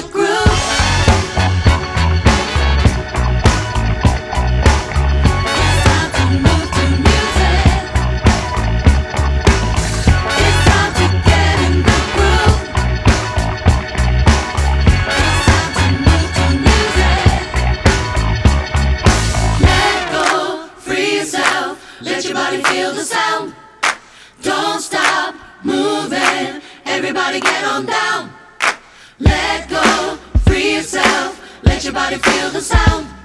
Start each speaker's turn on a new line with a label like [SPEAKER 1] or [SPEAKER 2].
[SPEAKER 1] groove. It's time to move to music. It's time to get in the groove. It's time to move to music. Let go, free yourself, let your body feel the sound. Don't stop moving, everybody get on down. Let go, free yourself, let your body feel the sound.